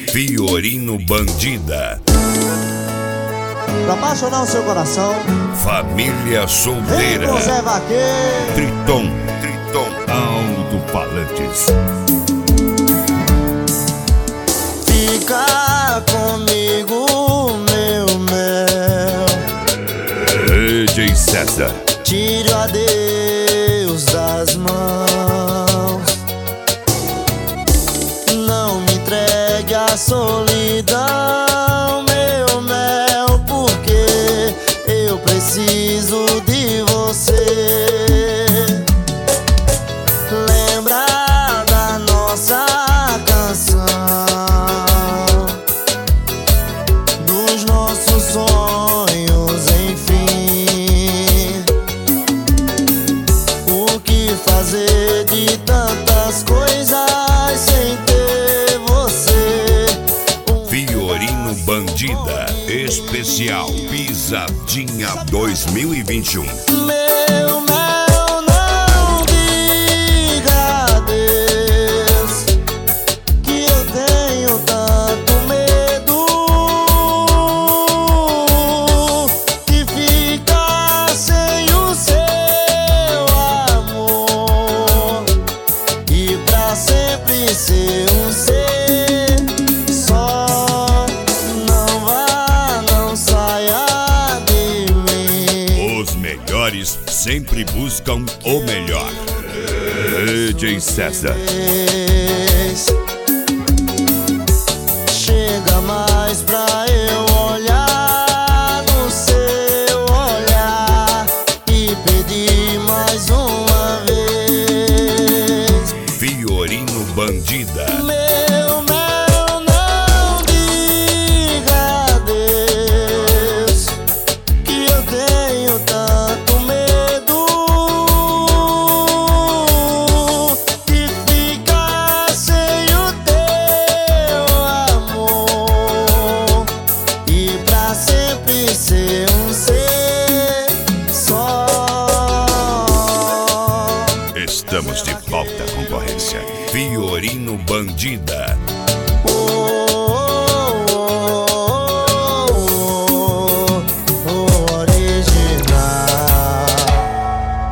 Fiorino Bandida. Pra apaixonar o seu coração, Família solteira. Vem, Zé Vaqueiro. Triton Alto-Falantes. Fica comigo, meu mel. DJ César. Tire o adeus das mãos. Não me entregue a solidão, meu mel, porque eu preciso de você. Lembra da nossa canção, dos nossos sonhos, enfim. O que fazer de tantas coisas sem ter você? Fiorino Bandida Especial Pisadinha 2021. Meu mel, não diga adeus, que eu tenho tanto medo de ficar sem o seu amor e pra sempre ser um ser só. Não vá, não saia de mim. Os melhores sempre buscam o melhor. DJ César. Chega mais pra eu olhar no seu olhar e pedir mais uma vez. Fiorino Bandida. Meu mel, não diga adeus, que eu tenho tanto medo de ficar sem o teu amor e pra sempre ser um ser só. Estamos de volta, concorrência. Fiorino Bandida.